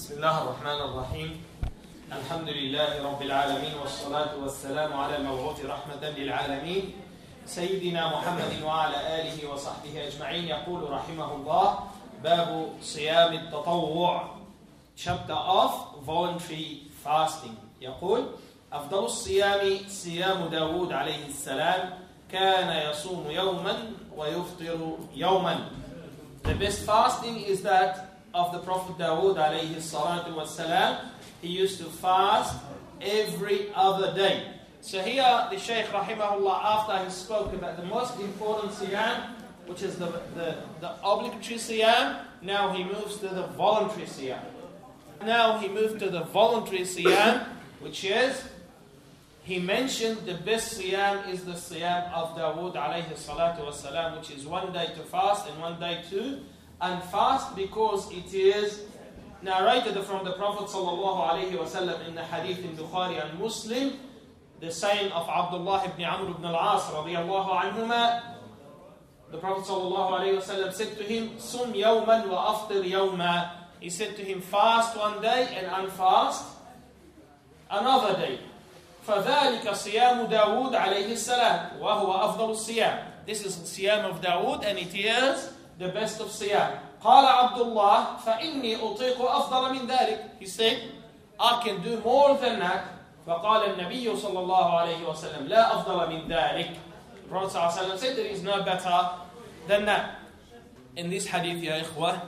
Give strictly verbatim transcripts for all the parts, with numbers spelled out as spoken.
بسم الله الرحمن الرحيم الحمد لله رب العالمين والصلاة والسلام على المبعوث رحمة للعالمين سيدنا محمد وعلى آله وصحبه أجمعين. يقول رحمه الله باب صيام التطوع, chapter of voluntary fasting. يقول أفضل الصيام صيام داود عليه السلام كان يصوم يوما ويفطر يوما. The best fasting is that of the Prophet Dawood alayhi salatu wassalam. He used to fast every other day. So here the Shaykh rahimahullah, after he spoke about the most important siyam, which is the, the, the obligatory siyam, now he moves to the voluntary siyam. Now he moved to the voluntary siyam, which is, he mentioned the best siyam is the siyam of Dawood alayhi salatu wassalam, which is one day to fast and one day to unfast, because it is narrated from the Prophet sallallahu alayhi wasallam in the hadith in Bukhari and Muslim, the saying of Abdullah ibn Amr ibn al-As radiyallahu anhuma. The Prophet sallallahu alayhi wasallam said to him, Sum yawman wa aftir yawma. He said to him, fast one day and unfast another day. فَذَلِكَ صِيَامُ دَاوُودَ عَلَيْهِ السَّلَامُ وَهُوَ أَفْضَلُ الصِّيَامِ. This is the siyam of Dawood, and it is the best of siyam. قال عبد الله فإني أطيق أفضل من ذلك. He said, I can do more than that. فقال النبي صلى الله عليه وسلم لا أفضل من ذلك. The Prophet صلى الله عليه وسلم said, there is no better than that. In this hadith, يا إخوة,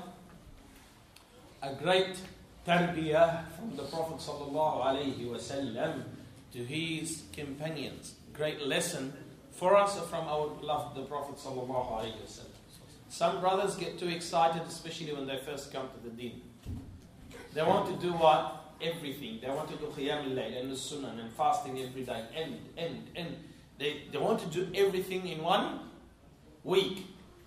a great tarbiyah from the Prophet صلى الله عليه وسلم to his companions. Great lesson for us from our beloved the Prophet صلى الله عليه وسلم. Some brothers get too excited, especially when they first come to the deen. They want to do what? Everything. They want to do qiyam al-layl and the sunnah and fasting every day. And, and, and. They, they want to do everything in one week.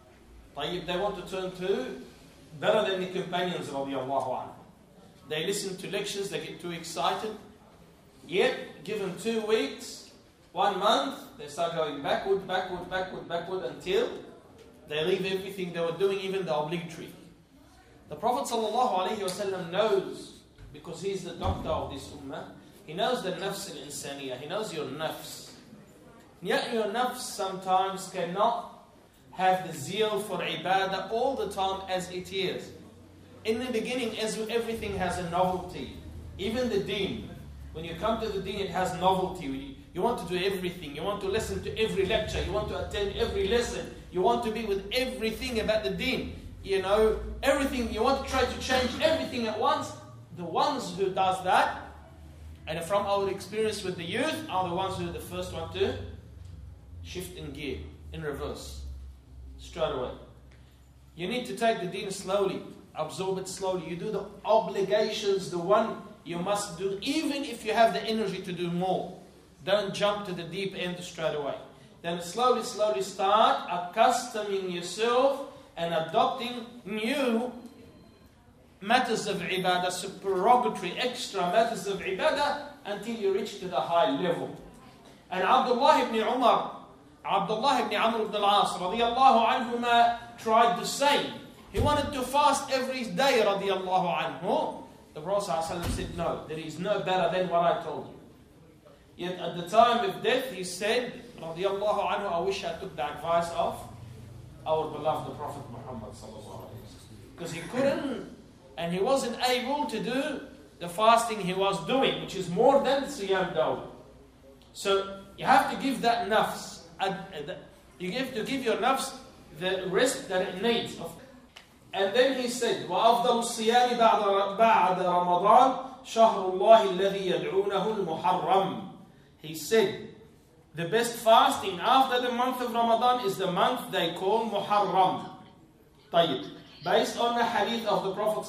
They want to turn to better than the companions radiallahu anhu. They listen to lectures, they get too excited. Yet, given two weeks, one month, they start going backward, backward, backward, backward until they leave everything they were doing, even the obligatory. The Prophet ﷺ knows, because he's the doctor of this ummah, he knows the nafs al-insaniyah, he knows your nafs. Yet your nafs sometimes cannot have the zeal for ibadah all the time as it is. In the beginning, as everything has a novelty, even the deen. When you come to the deen, it has novelty. You want to do everything. You want to listen to every lecture. You want to attend every lesson. You want to be with everything about the deen. You know, everything. You want to try to change everything at once. The ones who does that, and from our experience with the youth, are the ones who are the first one to shift in gear, in reverse, straight away. You need to take the deen slowly, absorb it slowly. You do the obligations, the one you must do, even if you have the energy to do more. Don't jump to the deep end straight away. Then slowly, slowly start accustoming yourself and adopting new matters of ibadah, supererogatory, extra matters of ibadah, until you reach to the high level. And Abdullah ibn Umar, Abdullah ibn Amr ibn al-As, radiyallahu anhuma, tried the same. He wanted to fast every day, radiyallahu anhu. The Prophet ﷺ said, no, there is no better than what I told you. Yet at the time of death, he said, radiyallahu anhu, I wish I took the advice of our beloved the Prophet Muhammad sallallahu alaihi wasallam. Because he couldn't, and he wasn't able to do the fasting he was doing, which is more than Siyam Dawood. So you have to give that nafs, you have to give your nafs the rest that it needs. And then he said, وَأَفْضَلُ الصِّيَامِ بَعْدَ رَمَضَانِ شَهْرُ اللَّهِ الَّذِي يَدْعُونَهُ الْمُحَرَّمِ. He said, the best fasting after the month of Ramadan is the month they call Muharram. طيب. Based on the hadith of the Prophet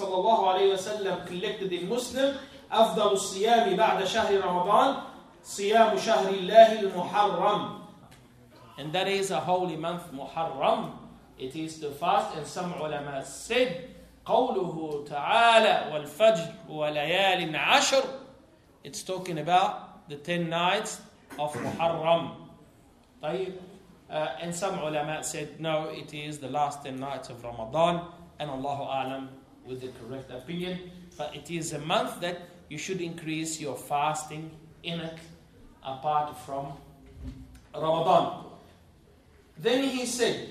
ﷺ collected in Muslim, أفضل الصيام بعد شهر رمضان صيام شهر الله المحرم. And that is a holy month, Muharram. It is to fast, and some ulama said, قوله تعالى والفجر وليال عشر. It's talking about the ten nights of Muharram. طيب. Uh, and some ulama said, no, it is the last ten nights of Ramadan. And Allahu A'lam, with the correct opinion. But it is a month that you should increase your fasting in it, apart from Ramadan. Then he said,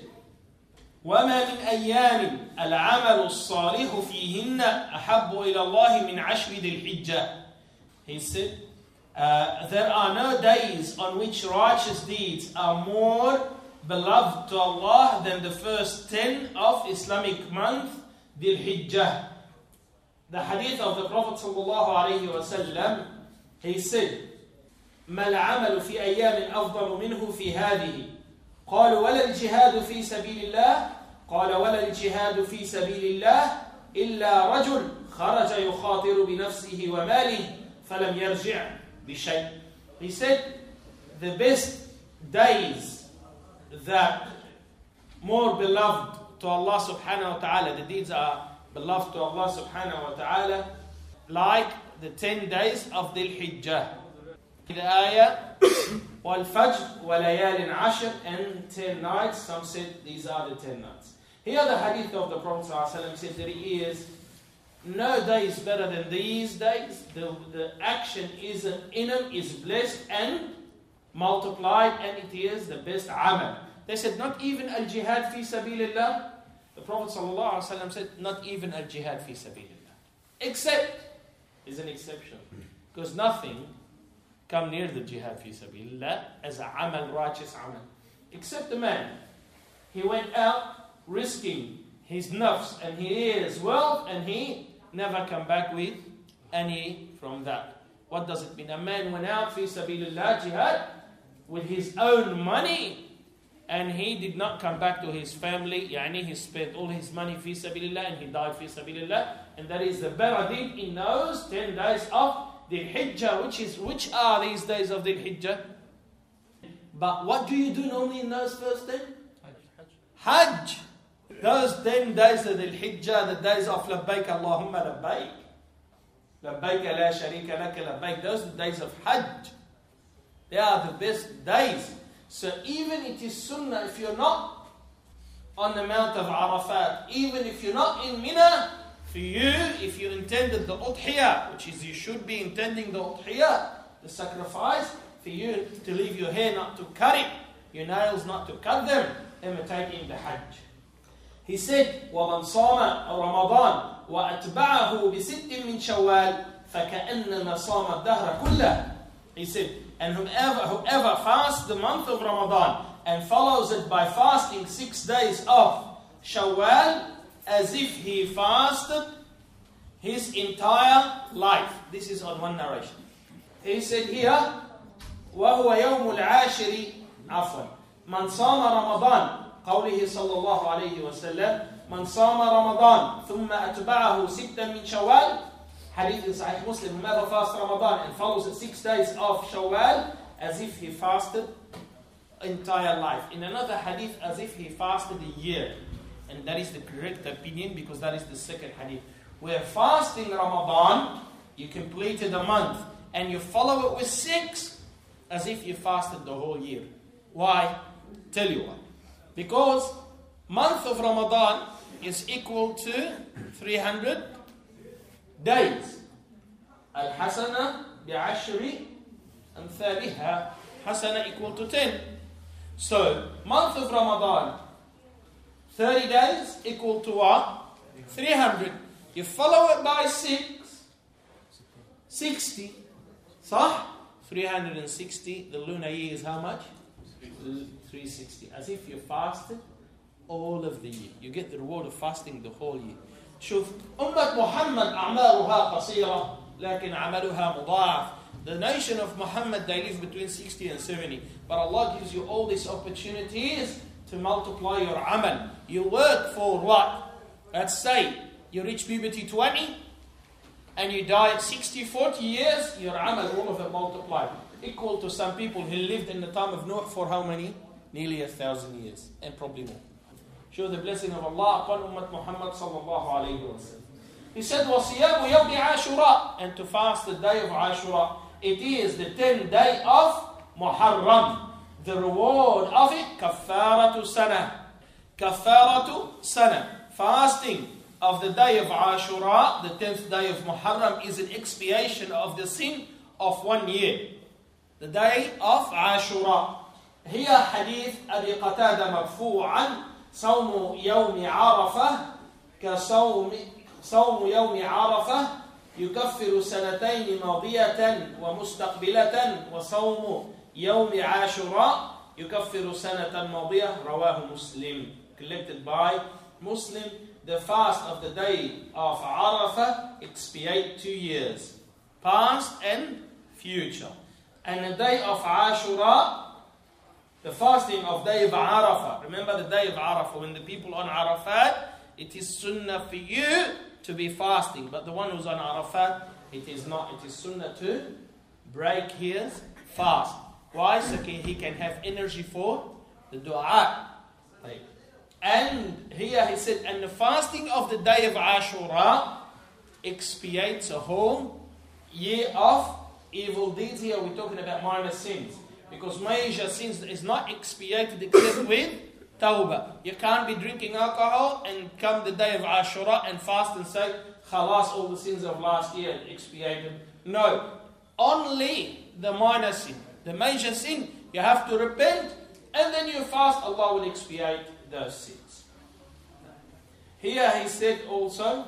وَمَا مِنْ أَيَّامٍ الْعَمَلُ الصَّالِحُ فِيهِنَّ أَحَبُّ إِلَى اللَّهِ مِنْ عَشْرِ ذِي الْحِجَّةِ. He said, uh, there are no days on which righteous deeds are more beloved to Allah than the first ten of Islamic month, Dhul Hijjah. The hadith of the Prophet sallallahu alayhi wa sallam, he said, ما العمل في أيام أفضل منه في هذه؟ قال ولا الجهاد في سبيل الله؟ قال ولا الجهاد في سبيل الله إلا رجل خرج يخاطر بنفسه وماله فلم يرجع بشيء. He said, the best days that more beloved to Allah subhanahu wa ta'ala, the deeds are beloved to Allah subhanahu wa ta'ala, like the ten days of Dhul Hijjah. The ayah, wal-fajr, wa-layalin ashr, and ten nights. Some said these are the ten nights. Here the hadith of the Prophet ﷺ says that he is no day is better than these days. The, the action is in them is blessed and multiplied, and it is the best amal. They said not even al-jihad fi sabilillah. The Prophet ﷺ said not even al-jihad fi sabilillah. Except, is an exception. Because nothing come near the jihad fi sabilillah as a amal, righteous amal. Except the man. He went out risking his nafs and his wealth, and he never come back with any from that. What does it mean? A man went out fi sabilillah, jihad, with his own money, and he did not come back to his family. Yani he spent all his money fi sabilillah and he died fi sabilillah. And that is the better deed in those ten days of Dhul Hijjah, which is which are these days of Dhul Hijjah. But what do you do normally in those first ten? Hajj. Those ten days of Dhul Hijjah, the days of Labbaik Allahumma Labbaik. Labbaik la sharika laka labbaik. Those are the days of Hajj. They are the best days. So even it is sunnah, if you're not on the Mount of Arafat, even if you're not in Mina, for you, if you intended the udhiyah, which is you should be intending the udhiyah, the sacrifice, for you to leave your hair not to cut it, your nails not to cut them, imitating the Hajj. He said, وَمَنْ صَامَ رَمَضَانَ وَأَتْبَعَهُ بِسِتٍ مِّن شَوَّالٍ فَكَأَنَّمَا صَامَ الدَّهْرَ كُلَّهُ. He said, and whoever, whoever fasts the month of Ramadan and follows it by fasting six days of Shawwal, as if he fasted his entire life. This is on one narration. He said here, وَهُوَ يَوْمُ الْعَاشِرِ عَفْوًا مَنْ صَامَ رَمَضَانَ قوله صلى الله عليه وسلم من صام رمضان ثم أتبعه ستا من شوال. Hadith in Sahih Muslim, whoever fasts Ramadan and follows the six days of Shawwal as if he fasted entire life. In another hadith, as if he fasted a year. And that is the correct opinion, because that is the second hadith. Where fasting Ramadan, you completed a month and you follow it with six as if you fasted the whole year. Why? Tell you why. Because month of Ramadan is equal to three hundred days. Al-Hasana bi'ashri amthaliha. Hasana equal to ten. So, month of Ramadan, thirty days equal to what? three hundred. You follow it by six, sixty. Sah? three hundred sixty. The lunar year is how much? three hundred sixty. As if you fasted all of the year. You get the reward of fasting the whole year. شوف أمة محمد أعمارها قصيرة لكن عملها مضاعف. The nation of Muhammad, they live between sixty and seventy. But Allah gives you all these opportunities to multiply your amal. You work for what? Let's say you reach puberty twenty and you die at sixty, forty years, your amal, all of it multiplied. Equal to some people who lived in the time of Nuh for how many? Nearly a thousand years, and probably more. Show the blessing of Allah upon Ummah Muhammad sallallahu alayhi wa sallam. He said, وَصِيَامُ يَوْمِ عَاشُرَاء, and to fast the day of Ashura. It is the tenth day of Muharram. The reward of it, كَفَّارَةُ سَنَةٍ. كَفَّارَةُ سَنَةٍ. Fasting of the day of Ashura, the tenth day of Muharram, is an expiation of the sin of one year. The day of Ashura. هي حديث أبي قتادة مرفوعا صوم يوم عرفة كصوم صوم يوم عرفة يكفر سنتين ماضية ومستقبلة وصوم يوم عاشوراء يكفر سنة ماضية رواه مسلم. Collected by Muslim. The fast of the day of Arafah expiate two years, past and future. And the day of Ashura, the fasting of day of Arafah. Remember the day of Arafah, when the people on Arafat, it is sunnah for you to be fasting. But the one who's on Arafat, it is not. It is sunnah to break his fast. Why? So he can have energy for the dua. And here he said, and the fasting of the day of Ashura expiates a whole year of evil deeds. Here we're talking about minor sins. Because major sins is not expiated except with tawbah. You can't be drinking alcohol and come the day of Ashura and fast and say, khalas, all the sins of last year expiated. No. Only the minor sin. The major sin, you have to repent and then you fast, Allah will expiate those sins. Here he said also,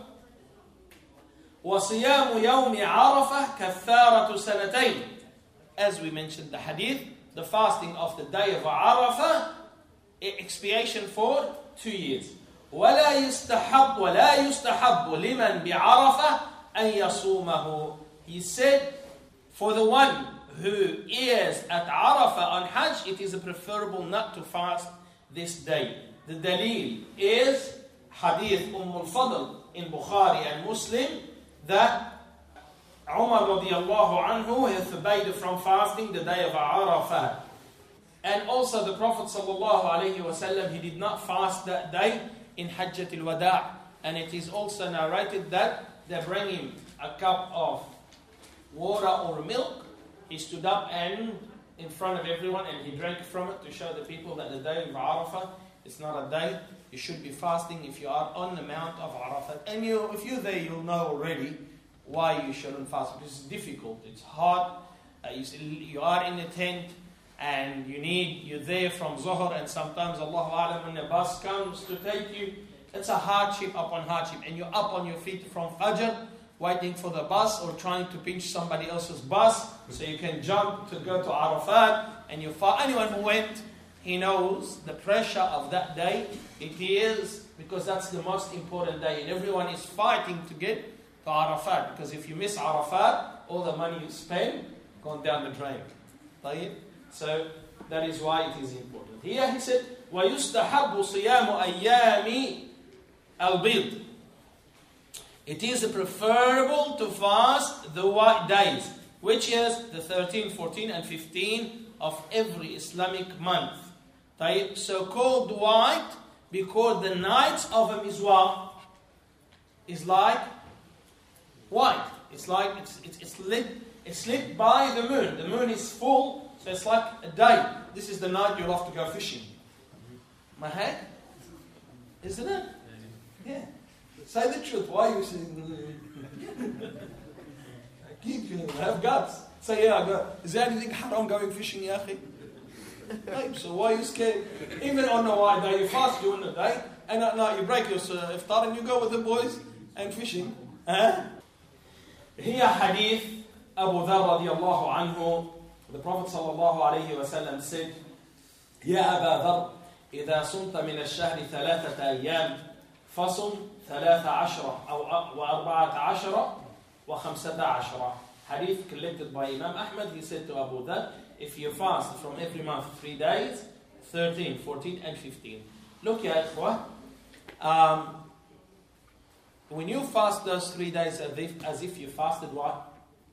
وَصِيَامُ يَوْمِ عَرَفَةِ كَفَّارَةُ سَنَتَيْنِ. As we mentioned the hadith, the fasting of the day of Arafah, expiation for two years. وَلَا يُسْتَحَبُّ وَلَا يُسْتَحَبُّ لِمَنْ بِعَرَفَةِ أَنْ يَصُومَهُ. He said, for the one who is at Arafah on Hajj, it is preferable not to fast this day. The dalil is hadith Umm al-Fadl in Bukhari and Muslim that Umar radiallahu anhu is forbade from fasting the day of Arafah. And also the Prophet sallallahu alayhi wasallam, he did not fast that day in Hajjat al-Wada'. And it is also narrated that they bring him a cup of water or milk. He stood up and in front of everyone and he drank from it to show the people that the day of Arafah is not a day you should be fasting if you are on the Mount of Arafat. And you, if you're there, you'll know already why you shouldn't fast. Because it's difficult, it's hot, uh, you, you are in a tent and you need, you're there from Zuhr, and sometimes Allahu A'lam when the bus comes to take you, it's a hardship upon hardship. And you're up on your feet from Fajr, waiting for the bus or trying to pinch somebody else's bus so you can jump to go to Arafat. And you fa- anyone who went, he knows the pressure of that day. It is because that's the most important day, and everyone is fighting to get to Arafat, because if you miss Arafat, all the money you spend gone down the drain. So that is why it is important. Here he said, وَيُسْتَحَبُّ صِيَامُ أَيَّامِ الْبِيضِ. It is preferable to fast the white days, which is the thirteen, fourteen and fifteen of every Islamic month. So called white because the nights of a Mizwah is like white. It's like it's, it's, it's lit. It's lit by the moon. The moon is full, so it's like a day. This is the night you'll have to go fishing. My head, isn't it? Yeah. Say the truth. Why are you saying? Keep you have guts. Say yeah. Go. Is there anything haram going fishing, Yahi? So why are you scared? Even on a white day, you fast during the day, and at night you break your iftar and you go with the boys and fishing. Huh? Here hadith Abu Dharr radiallahu anhu, the Prophet sallallahu alayhi wa sallam said, يا أبا ذر إذا صمت من الشهر ثلاثة أيام فصم ثلاث عشرة أو وأربعة عشرة وخمسة عشرة. Hadith collected by Imam Ahmad. He said to Abu Dharr, if you fast from every month three days, thirteen, fourteen and fifteen. Look ya ikhwah, um, when you fast those three days as if, as if you fasted what?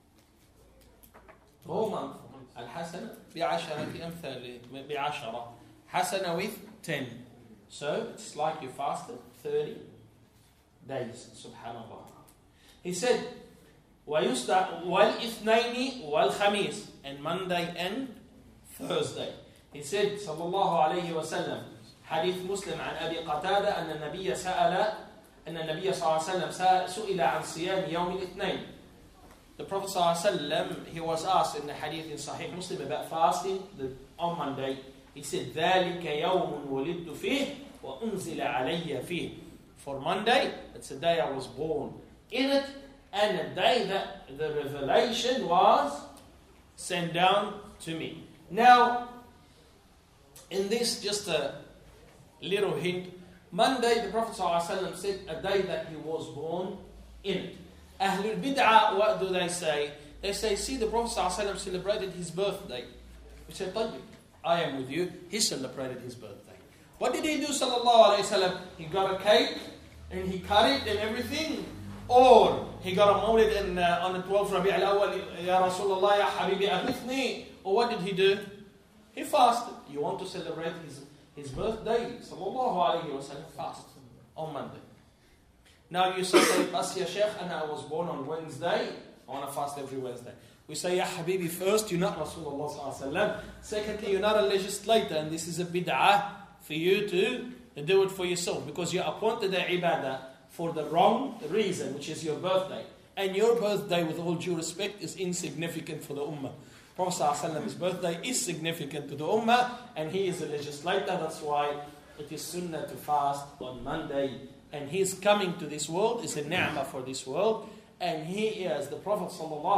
Whole month. Al-Hasana bi'asharati amthali bi'ashara. Hasana with ten. So it's like you fasted thirty days. Subhanallah. He said, وَالْإِثْنَيْنِ وَالْخَمِيسِ, and Monday and Thursday. He said, sallallahu alayhi wa sallam, hadith Muslim عن أبي قتادة أن النبي سأل أن النبي صلى الله عليه وسلم سئل عن صيام يوم الاثنين. The Prophet صلى الله عليه وسلم, he was asked in the hadith in Sahih Muslim about fasting the, on Monday. He said, ذَلِكَ يَوْمٌ وُلِدْتُ فِيهِ وَأُنزِلَ عَلَيَّ فِيهِ. For Monday, it's a day I was born in it, and a day that the revelation was sent down to me. Now, in this, just a little hint, Monday, the Prophet ﷺ said, a day that he was born in it. Ahlul Bid'ah, what do they say? They say, see, the Prophet ﷺ celebrated his birthday. We say, طيب, I am with you. He celebrated his birthday. What did he do, sallallahu alayhi wasallam? He got a cake and he cut it and everything. Or he got a mawlid in, uh, on the twelfth Rabi' al-Awwal, Ya Rasulullah, Ya Habibi, aghithni. Or what did he do? He fasted. You want to celebrate his, his birthday, sallallahu alayhi wasallam, fast on Monday. Now you say, Bas ya Shaykh, and I was born on Wednesday. I want to fast every Wednesday. We say, Ya Habibi, first, you're not Rasulullah sallallahu alayhi wasallam. Secondly, you're not a legislator, and this is a bid'ah for you to do it for yourself, because you appointed the ibadah for the wrong reason, which is your birthday. And your birthday, with all due respect, is insignificant for the ummah. Prophet ﷺ's birthday is significant to the ummah, and he is a legislator. That's why it is sunnah to fast on Monday. And his coming to this world is a ni'mah for this world. And he is the Prophet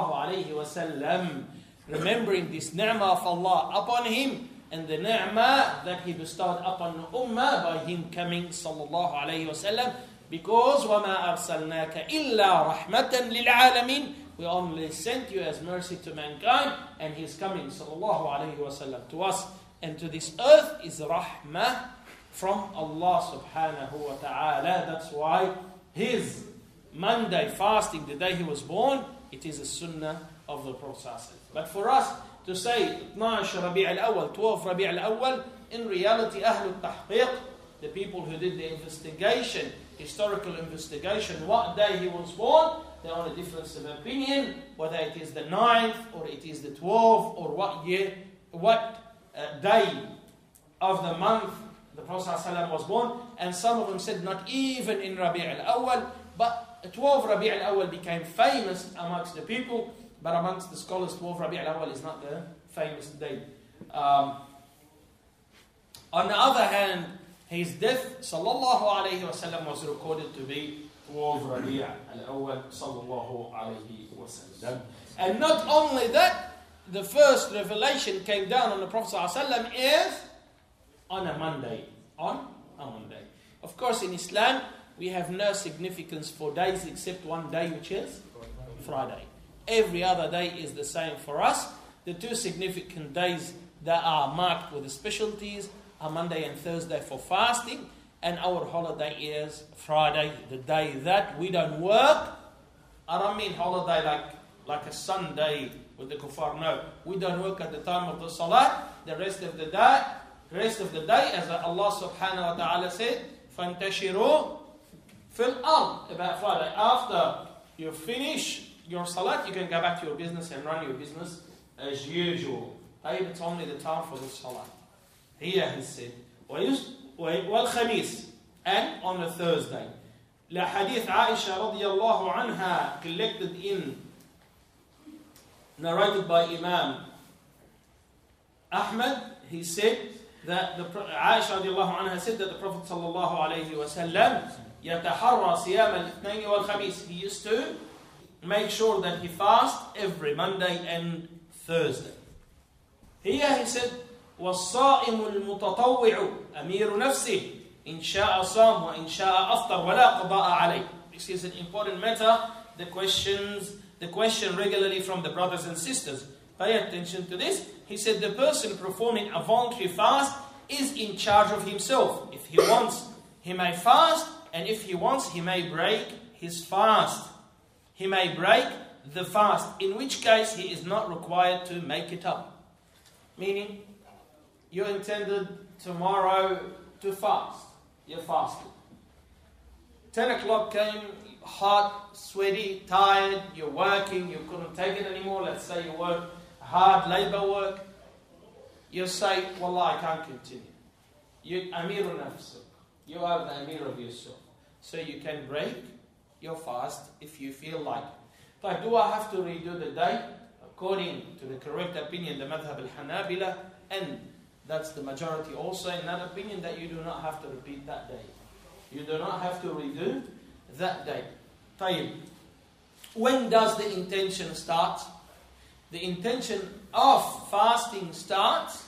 ﷺ, remembering this ni'mah of Allah upon him, and the ni'mah that he bestowed upon the ummah by him coming sallallahu alayhi wasallam, because وَمَا أَرْسَلْنَاكَ إِلَّا رَحْمَةً لِلْعَالَمِينَ, we only sent you as mercy to mankind, and his coming sallallahu alayhi wasallam to us and to this earth is rahmah from Allah subhanahu wa ta'ala. That's why his Monday fasting, the day he was born, it is a sunnah of the Prophet. But for us to say twelve Rabi' al-Awwal, twelve Rabi' al-Awwal, in reality, Ahlul Tahqiq, the people who did the investigation, historical investigation, what day he was born, they're on a difference of opinion, whether it is the ninth, or it is the twelfth, or what year, what uh, day of the month the Prophet ﷺ was born. And some of them said not even in Rabi' al-Awwal, but twelve Rabi' al-Awwal became famous amongst the people. But amongst the scholars, twelve Rabi' al-Awwal is not the famous date. Um, on the other hand, his death, sallallahu alayhi wasallam, was recorded to be twelve Rabi' al-Awwal, sallallahu alayhi wasallam. And not only that, the first revelation came down on the Prophet sallallahu alayhi wasallam is on a Monday. On a Monday. Of course, in Islam, we have no significance for days except one day, which is Friday. Every other day is the same for us. The two significant days that are marked with the specialties are Monday and Thursday for fasting, and our holiday is Friday, the day that we don't work. I don't mean holiday like, like a Sunday with the kuffar. No, we don't work at the time of the salat. The rest of the day, the rest of the day, as Allah subhanahu wa ta'ala said, فَانْتَشِرُوا فِي الْأَرْضِ, about Friday. After you finish your salat, you can go back to your business and run your business as usual. Maybe it's only the time for the salat. Here he said, وَالْخَمِيسِ, and on the Thursday. La hadith Aisha radiyallahu anha, collected in, narrated by Imam Ahmad, he said that the Aisha radiyallahu anha said that the Prophet sallallahu alayhi wa sallam يتحرى صيام الاثنين والخميس. He used to make sure that he fast every Monday and Thursday. Here he said, وَالصَّائِمُ الْمُتَطَوِّعُ أَمِيرُ نَفْسِهِ إِنْ شَاءَ صَامَ وَإِنْ شَاءَ أَفْطَرَ وَلَا قَضَاءَ عَلَيْهِ. This is an important matter. The questions, the question regularly from the brothers and sisters. Pay attention to this. He said the person performing a voluntary fast is in charge of himself. If he wants, he may fast, and if he wants, he may break his fast. He may break the fast, in which case he is not required to make it up. Meaning, you intended tomorrow to fast. You fasted. ten o'clock came, hot, sweaty, tired, you're working, you couldn't take it anymore. Let's say you work hard labor work. You say, Wallah, I can't continue. You Amir nafsuk. You are the Amir of yourself. So you can break your fast if you feel like. But do I have to redo the day? According to the correct opinion, the Madhab al-Hanabila, and that's the majority also in that opinion, that you do not have to repeat that day. You do not have to redo that day. طيب. When does the intention start? The intention of fasting starts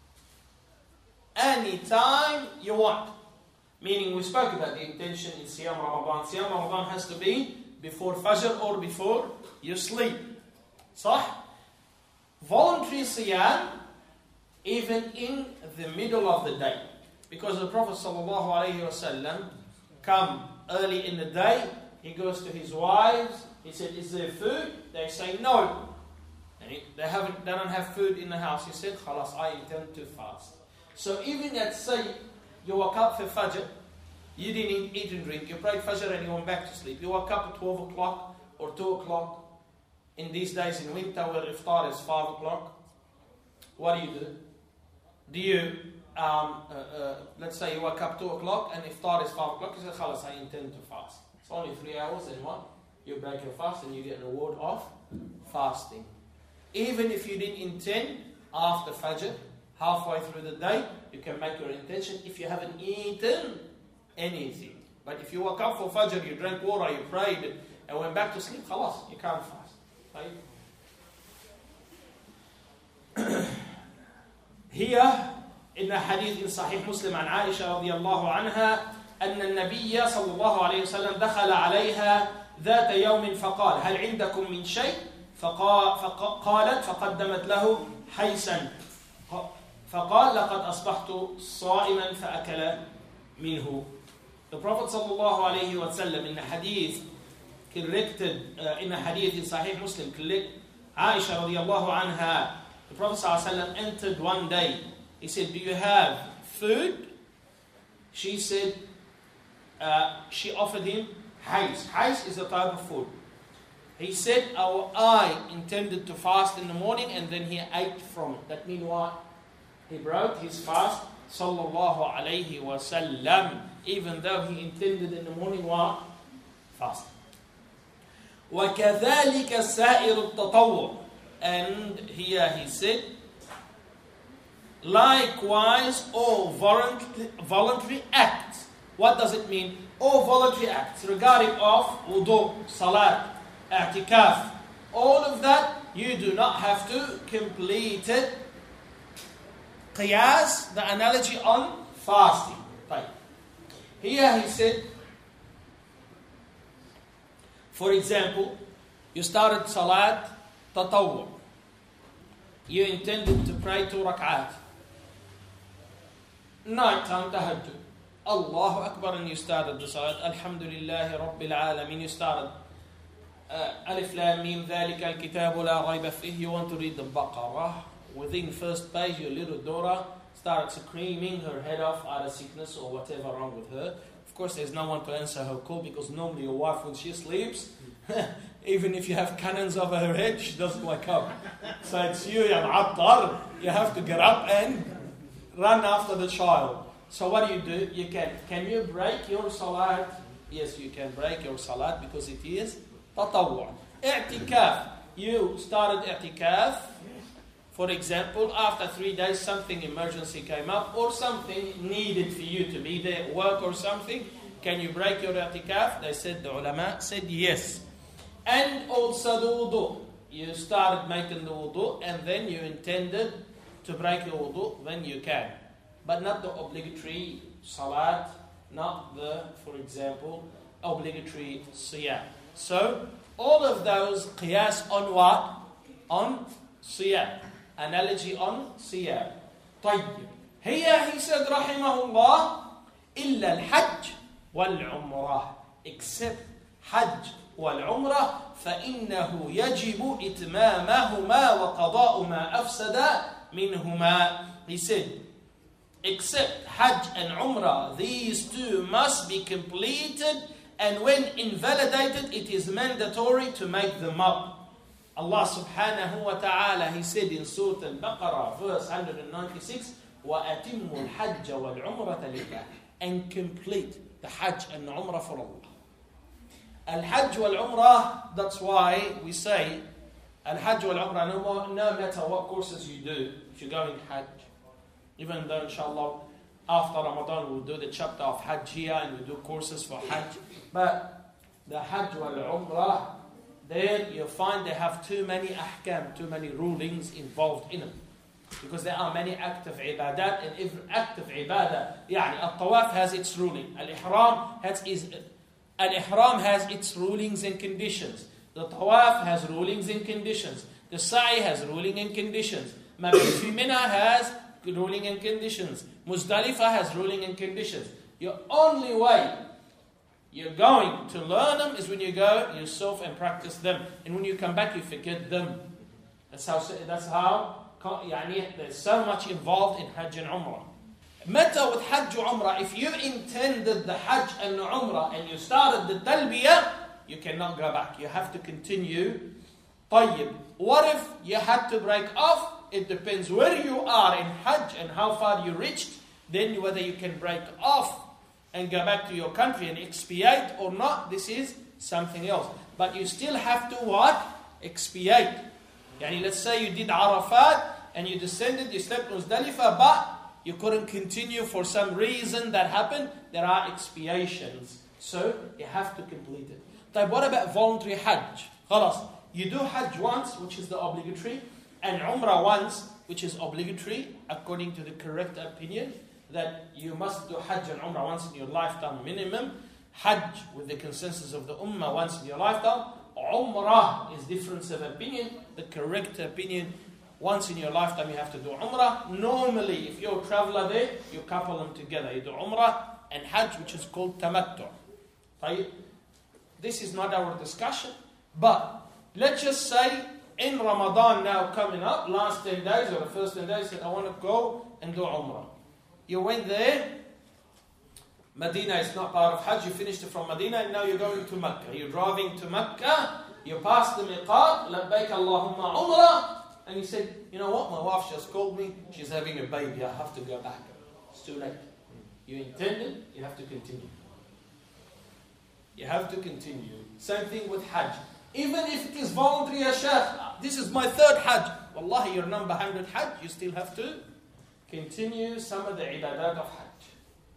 anytime you want. Meaning, we spoke about the intention in Siyam Ramadan. Siyam Ramadan has to be before Fajr or before you sleep. صح? Voluntary Siyam, even in the middle of the day. Because the Prophet ﷺ come early in the day, he goes to his wives, he said, is there food? They say no. And he, they, haven't, they don't have food in the house. He said, khalas, I intend to fast. So even at say, you woke up for Fajr, you didn't eat and drink, you prayed Fajr and you went back to sleep. You woke up at twelve o'clock or two o'clock. In these days in winter where iftar is five o'clock, what do you do? Do you, um, uh, uh, let's say you wake up two o'clock and iftar is five o'clock, you say, khalas, I intend to fast. It's only three hours and what? You break your fast and you get an reward of fasting. Even if you didn't intend after Fajr, halfway through the day, you can make your intention if you haven't eaten anything. But if you woke up for Fajr, you drank water, you prayed, and went back to sleep, khalas, you can't fast. Right? Here, in the hadith in Sahih Muslim عن عائشة رضي الله عنها أن النبي صلى الله عليه وسلم دخل عليها ذات يوم فقال هل عندكم من شيء؟ فقالت فقدمت له حيسا فقال لقد أصبحت صائما فأكل منه. The Prophet صلى الله عليه وسلم in the hadith collected uh, in a hadith in Sahih Muslim, Aisha radiallahu anha, the Prophet sallallahu alaihi wasallam entered one day. He said, do you have food? She said, uh, she offered him hais. Hais is a type of food. He said, oh, I intended to fast in the morning, and then he ate from it. That means what? He broke his fast, sallallahu alayhi wa sallam, even though he intended in the morning what? Fasting. وَكَذَلِكَ سَائِرُ التَّطَوُّعِ. And here he said, likewise all voluntary, voluntary acts. What does it mean? All voluntary acts regarding of wudu, salat, i'tikaf, all of that you do not have to complete it. Qiyas, the analogy on fasting. Right. Here he said, for example, you started salat tatawwu. You intended to pray two rak'at. Night time tahajjud. Allahu Akbar, and you started the salat. Alhamdulillahi Rabbil Alameen. You started uh, Alif Lam Mim Dhalika Al-Kitabu La Rayba Fih. You want to read the Baqarah. Within first page, your little daughter started screaming her head off out of sickness or whatever wrong with her. Of course, there's no one to answer her call, because normally your wife, when she sleeps, even if you have cannons over her head, she doesn't wake up. So it's you, ya mu'attar. You have to get up and run after the child. So what do you do? You can. Can you break your salat? Yes, you can break your salat because it is tatawwu'. I'tikaf. You started i'tikaf. For example, after three days something emergency came up or something needed for you to be there, work or something. Can you break your i'tikaf? They said, the ulama said yes. And also the wudu. You started making the wudu and then you intended to break your wudu, then you can. But not the obligatory salat, not the, for example, obligatory siyam. So, all of those qiyas on what? On siyam. Analogy on siyam. طيب. Here he said, rahimahullah, إلا الحج والعمرة. Except Hajj والعمرة فإنه يجب إتمامهما وقضاء ما أفسد منهما. He said, except Hajj and Umrah, these two must be completed, and when invalidated, it is mandatory to make them up. Allah subhanahu wa ta'ala, He said in Surah Al-Baqarah, verse one ninety-six, وَأَتِمُّ الْحَجَّ وَالْعُمْرَةَ لِلَّهِ. And complete the Hajj and the Umrah for Allah. Al-Hajj wal-Umrah, that's why we say Al-Hajj wal-Umrah, no, no matter what courses you do, if you're going Hajj, even though inshallah after Ramadan we'll do the chapter of Hajj here and we'll do courses for Hajj, but the Hajj wal-Umrah, there you find they have too many ahkam, too many rulings involved in them. Because there are many acts of ibadat, and every act of ibadah, يعني al-tawaf has its ruling, al-ihram has its, al-ihram has its rulings and conditions. The tawaf has rulings and conditions. The sa'i has ruling and conditions. Mabit fi Mina has ruling and conditions. Muzdalifah has ruling and conditions. Your only way you're going to learn them is when you go yourself and practice them. And when you come back, you forget them. That's how, that's how يعني, there's so much involved in Hajj and Umrah. Matter with Hajj and Umrah, if you intended the Hajj and the Umrah and you started the Talbiyah, you cannot go back. You have to continue. طيب. What if you had to break off? It depends where you are in Hajj and how far you reached. Then whether you can break off and go back to your country and expiate or not, this is something else. But you still have to what? Expiate. Yani let's say you did Arafat and you descended, you slept Muzdalifah, but you couldn't continue for some reason that happened. There are expiations. So you have to complete it. طيب, what about voluntary Hajj? خلاص. You do Hajj once, which is the obligatory, and Umrah once, which is obligatory, according to the correct opinion, that you must do Hajj and Umrah once in your lifetime minimum. Hajj with the consensus of the Ummah once in your lifetime. Umrah is difference of opinion. The correct opinion, once in your lifetime you have to do Umrah. Normally, if you're a traveler there, you couple them together. You do Umrah and Hajj, which is called Tamattu. Right? This is not our discussion, but let's just say in Ramadan now coming up, last ten days or the first ten days, said I want to go and do Umrah. You went there, Medina is not part of Hajj, you finished it from Medina and now you're going to Mecca. You're driving to Mecca, you pass the miqat, labbaik Allahumma Umrah, and you said, you know what, my wife just called me, she's having a baby, I have to go back. It's too late. You intended, you have to continue. You have to continue. Same thing with Hajj. Even if it is voluntary, ya Shaykh, this is my third Hajj. Wallahi, your number one hundred Hajj, you still have to continue some of the ibadat of Hajj.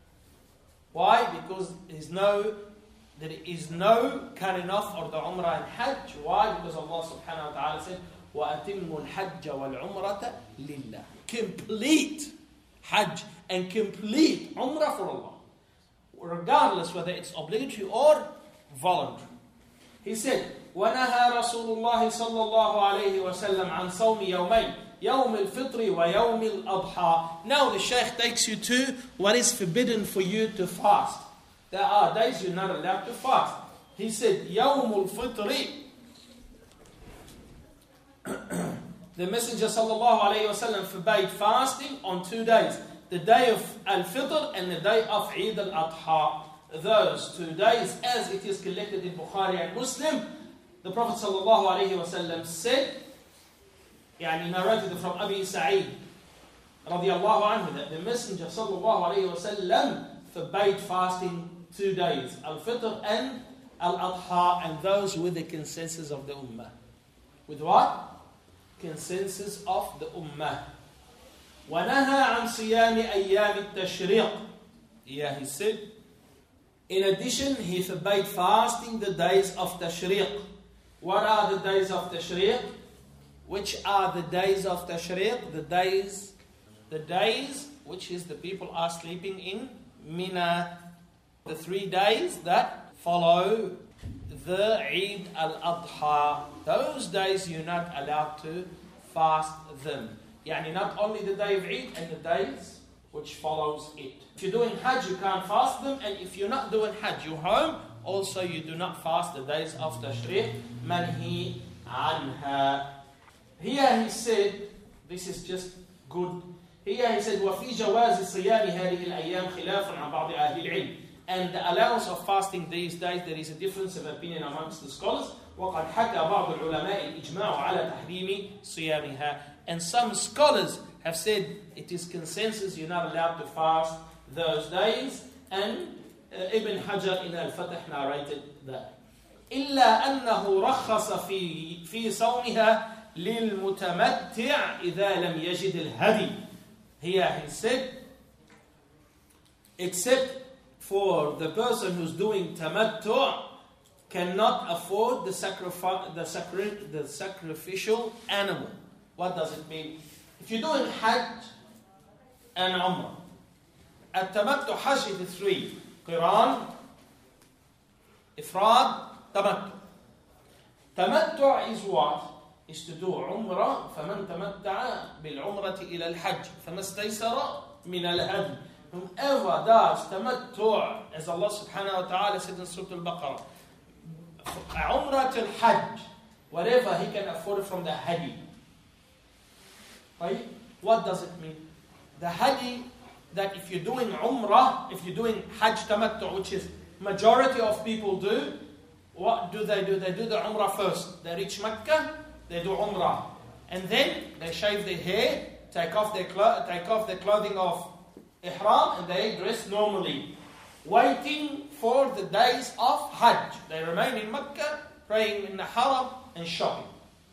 Why? Because there is no, there is no cutting off or the Umrah and Hajj. Why? Because Allah subhanahu wa ta'ala said, وَأَتِمُّ الْحَجَّ وَالْعُمْرَةَ لِلَّهِ. Complete Hajj and complete Umrah for Allah. Regardless whether it's obligatory or voluntary. He said, وَنَهَى رَسُولُ اللَّهِ صَلَّى اللَّهُ عَلَيْهِ وَسَلَّمْ عَنْ صَوْمِ يَوْمَيْنِ يَوْمِ الْفِطْرِ وَيَوْمِ الْأَضْحَى. Now the Shaykh takes you to what is forbidden for you to fast. There are days you're not allowed to fast. He said, يَوْمُ الْفِطْرِ. The Messenger sallallahu alayhi wa sallam forbade fasting on two days. The day of Al-Fitr and the day of Eid al-Adha. Those two days, as it is collected in Bukhari and Muslim, the Prophet sallallahu alayhi wa sallam said, يعني narrated from Abi Sa'id radiyallahu anhu, that the Messenger sallallahu alayhi wa sallam forbade fasting two days, Al-Fitr and Al-Adha, and those with the consensus of the Ummah. With what? Consensus of the Ummah. وَنَهَى عَنْ صِيَامِ أَيَّامِ التَّشْرِيقِ. Yeah, he said, in addition, he forbade fasting the days of Tashriq. What are the days of Tashriq? Which are the days of Tashriq? The days, the days which is the people are sleeping in Mina. The three days that follow the Eid al-Adha. Those days you're not allowed to fast them. Yani not only the day of Eid and the days which follows it. If you're doing Hajj, you can't fast them. And if you're not doing Hajj, you're home, also you do not fast the days of Tashriq. Manhi anha. Here he said, this is just good. Here he said, وَفِي جَوَازِ صِيَامِ هَذِهِ الْأَيَّامِ خِلَافٌ عَنْ بَعْضِ أَهْلِ الْعِلْمِ. And the allowance of fasting these days, there is a difference of opinion amongst the scholars. وَقَدْ حَكَى بَعْضُ الْعُلَمَاءِ الْإِجْمَاعُ عَلَى تَحْرِيمِ صِيَامِهَا. And some scholars have said it is consensus, you're not allowed to fast those days. And Ibn Hajar in Al-Fatih narrated that. إلا أنه رخص في في صومها للمتمتع إذا لم يجد الهدي. Here he said, except for the person who's doing tamattu' cannot afford the sacrifice, the, sacri- the sacrificial animal. What does it mean? If you're doing Hajj and Umrah, at tamattu' Hajj is three: Qiran, Ifrad, tamattu'. Tamattu' is what? Is to do Umrah. فَمَنْ تَمَتَّعَ بِالْعُمْرَةِ إِلَى الْحَجِّ فَمَا اسْتَيْسَرَ مِنَ الْهَدْيِ. Whoever does tamattu', as Allah subhanahu wa ta'ala said in Surah Al-Baqarah, Umrah al-Hajj, whatever he can afford from the hadi. Right? What does it mean? The hadi, that if you're doing Umrah, if you're doing Hajj tamattu', which is majority of people do, what do they do? They do the Umrah first. They reach Mecca, they do Umrah. And then they shave their hair, take off their, clo- take off their clothing of Ihram, and they dress normally, waiting for the days of Hajj. They remain in Mecca, praying in the Haram and shopping.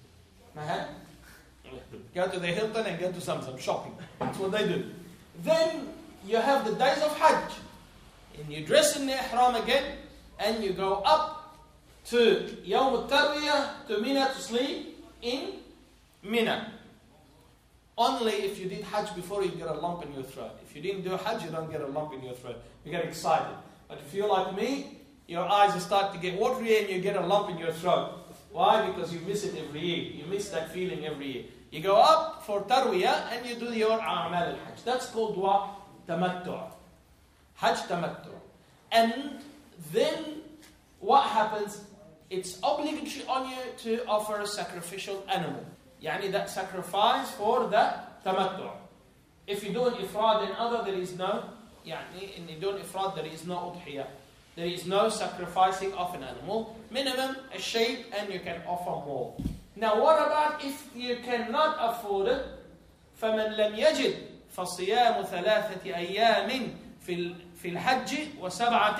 Go to the Hilton and go to Zamzam, shopping. That's what they do. Then you have the days of Hajj. And you dress in the Ihram again, and you go up to Yawm al-Tarwiyah, to Mina, to sleep in Mina. Only if you did Hajj before, you get a lump in your throat. If you didn't do Hajj, you don't get a lump in your throat. You get excited. But if you're like me, your eyes start to get watery and you get a lump in your throat. Why? Because you miss it every year. You miss that feeling every year. You go up for Tarwiyah and you do your A'mal al-Hajj. That's called what? Tamattu'. Hajj tamattu'. And then what happens? It's obligatory on you to offer a sacrificial animal. Yani that sacrifice for the tamattu'. If you do an ifrad and other, there is no, yani, in you do an ifrad, there is no udhiyah. There is no sacrificing of an animal. Minimum a sheep, and you can offer more. Now what about if you cannot afford it? فَمَنْ لَمْ يَجِدْ فَصِيَامُ ثَلَاثَةِ أَيَّامٍ فِي الْحَجِّ وَسَبْعَةٍ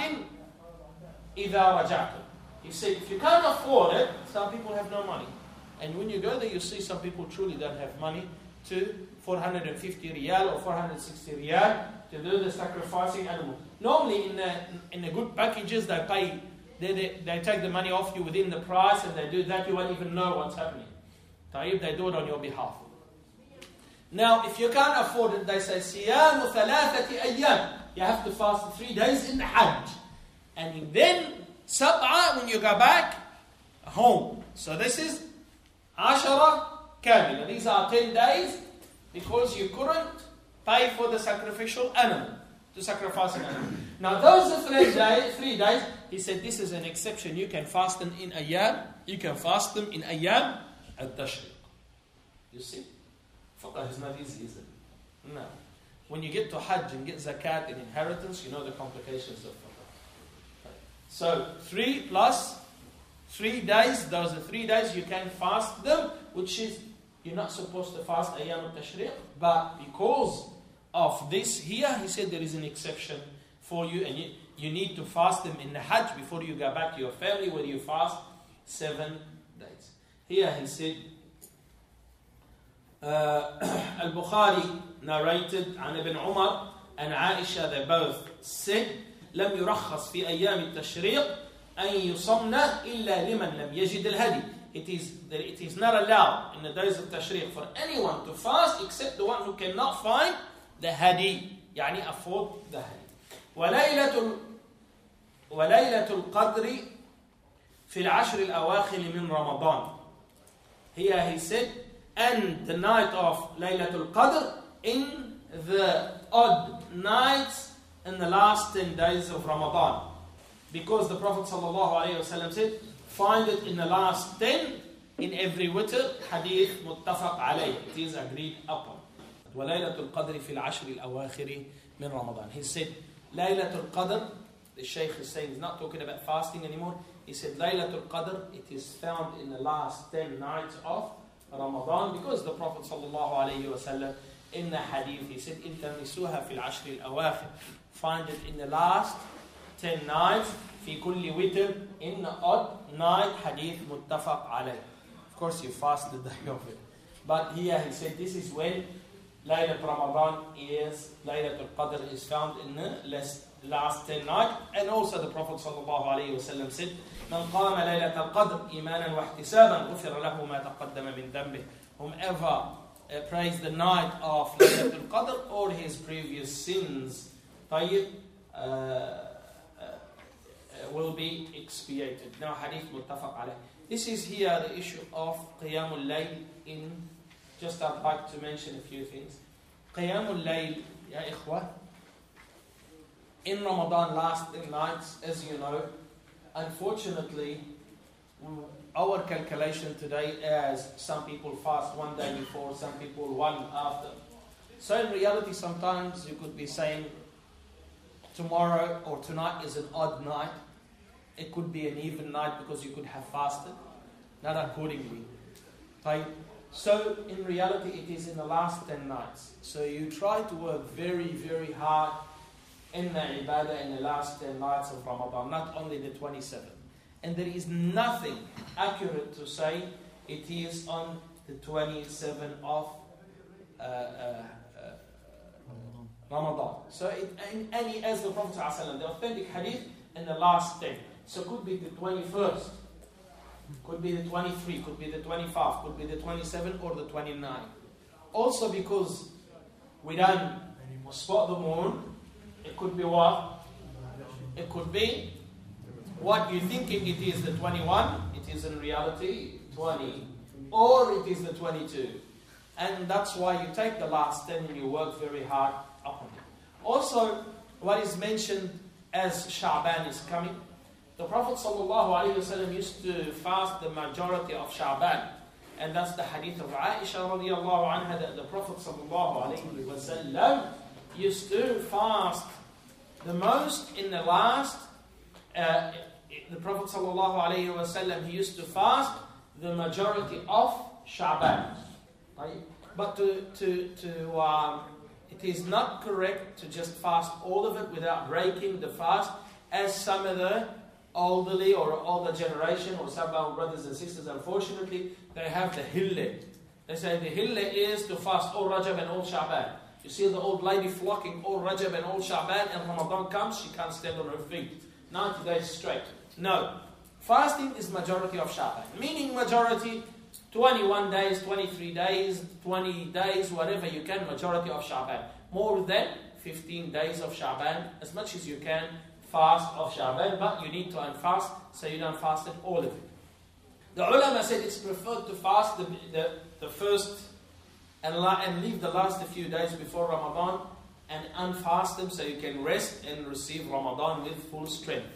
إِذَا رَجَعْتُمْ. You see, if you can't afford it, some people have no money. And when you go there, you see some people truly don't have money to four hundred fifty riyal or four hundred sixty riyal to do the sacrificing animal. Normally in the, in the good packages, they pay, they, they, they take the money off you within the price, and they do that, you won't even know what's happening. Taib, they do it on your behalf. Now, if you can't afford it, they say, Siyamu thalathati ayyam. You have to fast three days in the Hajj. And then, Sab'a, when you go back home. So this is Ashara Kamila. These are ten days because you couldn't pay for the sacrificial animal, to sacrifice an animal. Now those are three days, three days, he said this is an exception. You can fast them in Ayyam, you can fast them in Ayyam al-Tashriq. You see? Fiqh is not easy, is it? No. When you get to Hajj and get zakat and inheritance, you know the complications of fiqh. So three plus three days, those are three days you can fast them, which is, you're not supposed to fast Ayyam al-Tashriq, but because of this here, he said there is an exception for you, and you, you need to fast them in the Hajj before you go back to your family, where you fast seven days. Here he said, uh, Al-Bukhari narrated عن Ibn Umar and Aisha, they both said, لم يرخص في أيام التشريق أن يصمنا إلا لمن لم يجد الهدي. It is, it is not allowed in the days of Tashriq for anyone to fast except the one who cannot find the hadi, يعني afford the hadi. وليلة وليلة القدر في العشر الأواخر من رمضان. Here he said, and the night of Laylatul Qadr in the odd nights in the last ten days of Ramadan. Because the Prophet ﷺ said, find it in the last ten in every witr, hadith muttafaq alayh. It is agreed upon. وَلَيْلَةُ الْقَدْرِ فِي الْعَشْرِ الْأَوَاخِرِ مِنْ رَمَضَانِ. He said, Laylatul Qadr, the Shaykh is saying, he's not talking about fasting anymore. He said, Laylatul Qadr, it is found in the last ten nights of Ramadan, because the Prophet ﷺ in the hadith, he said, إِلْتَمِسُوهَا فِي الْعَشْرِ الْأَوَاخِرِ. Find it in the last ten nights. في كل وتر in the odd night. Hadith muttafaq alayh. Of course, you fast the day of it. But here he said this is when Laylat Ramadan is, Laylat al-Qadr is found in the last ten nights. And also the Prophet sallallahu alayhi wa sallam said, من قام ليلة القدر إيمانا واحتسابا غفر له ما تقدم من ذنبه. Whomever uh, prays the night of Laylat al-Qadr or his previous sins, طيب, uh, uh, will be expiated. Now hadith muttafaq alayh. This is here the issue of Qiyamul Layl in, just I'd like to mention a few things. Qiyamul Layl, ya ikhwah, in Ramadan last nights, as you know, unfortunately, our calculation today as some people fast one day before, some people one after. So in reality, sometimes you could be saying tomorrow or tonight is an odd night. It could be an even night because you could have fasted. Not accordingly. Right? So in reality, it is in the last ten nights. So you try to work very, very hard in the ibadah in the last ten nights of Ramadan, not only the twenty-seventh. And there is nothing accurate to say it is on the twenty-seventh of uh, uh, uh, Ramadan. So it, and, and as the Prophet ﷺ, the authentic hadith in the last ten. So it could be the twenty-first, could be the twenty-third, could be the twenty-fifth, could be the twenty-seventh or the twenty-ninth. Also because we don't spot the moon, it could be what? It could be what you're thinking it is the twenty-one, it is in reality twenty, or it is the twenty-two. And that's why you take the last ten and you work very hard upon it. Also, what is mentioned as Sha'ban is coming, the Prophet ﷺ used to fast the majority of Sha'ban. And that's the hadith of Aisha radiallahu anha, that the Prophet ﷺ used to fast the most in the last, uh, the Prophet ﷺ, he used to fast the majority of Sha'ban. Right? But to, to, to um, it is not correct to just fast all of it without breaking the fast, as some of the elderly or older generation or some of our brothers and sisters, unfortunately, they have the hille. They say the hille is to fast all Rajab and all Sha'ban. You see the old lady flocking all Rajab and all Sha'ban, and Ramadan comes, she can't stand on her feet. ninety days straight. No. Fasting is majority of Sha'ban. Meaning majority, twenty-one days, twenty-three days, twenty days, whatever you can, majority of Sha'ban. More than fifteen days of Sha'ban, as much as you can fast of Sha'ban, but you need to unfast, so you don't fast it, all of it. The ulama said it's preferred to fast the, the, the first and, la, and leave the last a few days before Ramadan and unfast them so you can rest and receive Ramadan with full strength.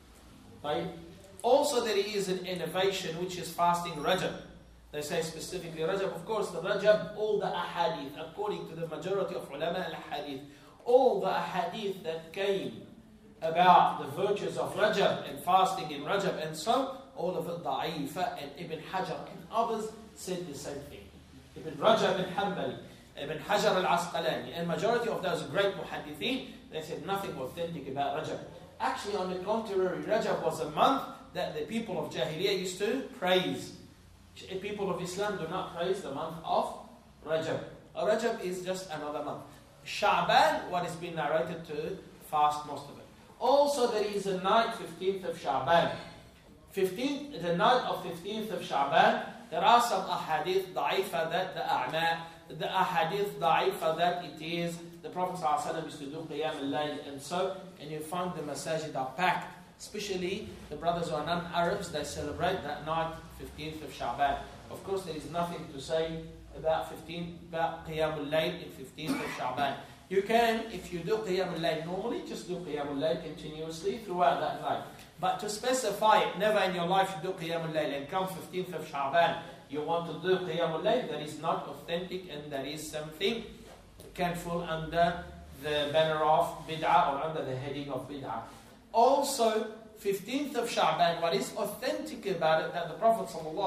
Right? Also there is an innovation which is fasting Rajab. They say specifically Rajab. Of course the Rajab, all the ahadith, according to the majority of ulama al-hadith, all the ahadith that came about the virtues of Rajab and fasting in Rajab and so, all of it Da'ifa, and Ibn Hajar and others said the same thing. Ibn Rajab and Hanbali, Ibn Hajar al-Asqalani, and majority of those great muhaddithin, they said nothing authentic about Rajab. Actually, on the contrary, Rajab was a month that the people of Jahiliyyah used to praise. People of Islam do not praise the month of Rajab. Rajab is just another month. Sha'ban, what has been narrated to fast most of it. Also, there is a night, fifteenth of Sha'ban. fifteenth, the night of fifteenth of Sha'ban, there are some ahadith da'ifa that the a'ma, the ahadith da'ifa that it is, the Prophet ﷺ used to do Qiyam al-Layl and so, and you find the masajid are packed. Especially the brothers who are non-Arabs, they celebrate that night, fifteenth of Sha'ban. Of course, there is nothing to say about fifteenth, about Qiyam al-Layl in fifteenth of Sha'ban. You can, if you do Qiyam al-Layl normally, just do Qiyam al-Layl continuously throughout that night. But to specify it, never in your life you do Qiyam al-Layl and come fifteenth of Sha'ban, you want to do Qiyam al-Layl, that is not authentic and that is something that can fall under the banner of bid'ah or under the heading of bid'ah. Also, fifteenth of Sha'ban, what is authentic about it, that the Prophet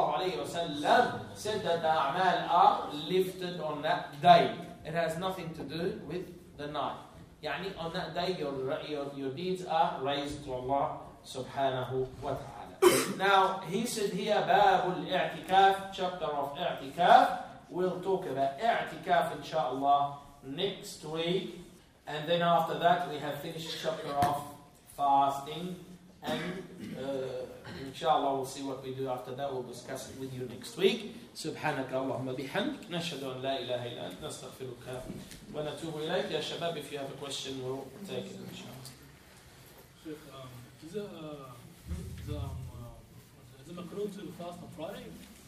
ﷺ said that the a'mal are lifted on that day. It has nothing to do with the night. يعني on that day your, your, your deeds are raised to Allah subhanahu wa ta'ala. Now he said here Babul I'tikaf, chapter of I'tikaf. We'll talk about I'tikaf inshallah next week, and then after that we have finished chapter of fasting, and uh, inshallah we'll see what we do after that. We'll discuss it with you next week. سبحانك اللهم بحمدك نشهد أن لا إله إلا أنت نستغفرك ونتوب إليك. يا شباب, if you have a question we'll take it inshallah. Sheikh, um, is it uh, the um, uh, is it makruh to fast on Friday?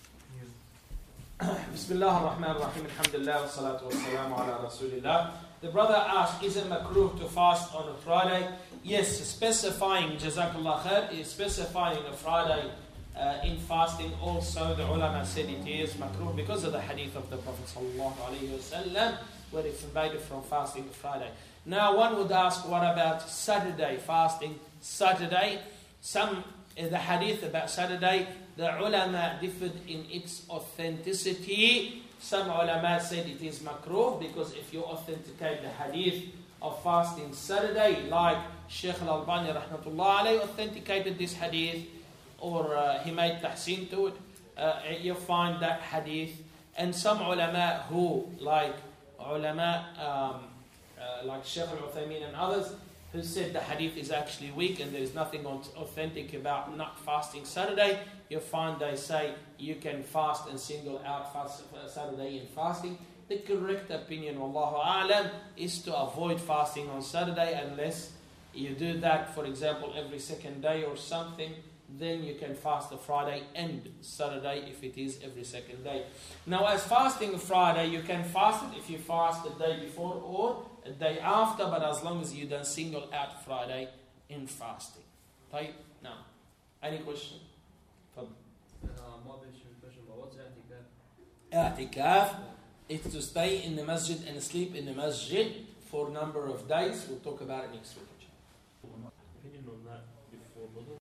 بسم الله الرحمن الرحيم الحمد لله والصلاة والسلام على رسول الله. The brother asked, is it makruh to fast on a Friday? Yes, specifying, Jazakallah khair, is specifying a Friday uh, in fasting. Also, the ulama said it is makruh because of the hadith of the Prophet sallallahu alaihi wasallam, where it forbade from fasting Friday. Now, one would ask, what about Saturday fasting? Saturday, some in the hadith about Saturday, the ulama differed in its authenticity. Some ulama said it is makruh because if you authenticate the hadith of fasting Saturday, like Shaykh Al-Albani rahmatullah alayhi authenticated this hadith, or uh, he made tahsin to it, uh, you find that hadith. And some ulama who, like ulama um, uh, like Shaykh Al-Uthaymeen and others, who said the hadith is actually weak and there is nothing authentic about not fasting Saturday, you find they say you can fast and single out fast Saturday in fasting. The correct opinion, Wallahu A'lam, is to avoid fasting on Saturday unless you do that, for example, every second day or something. Then you can fast a Friday and Saturday if it is every second day. Now, as fasting Friday, you can fast it if you fast the day before or a day after, but as long as you don't single out Friday in fasting. Right? Now, any question? Uh, more basic question, but what's i'tikaf? I'tikaf is to stay in the masjid and sleep in the masjid for a number of days. We'll talk about it next week. Opinion on that before Ramadan?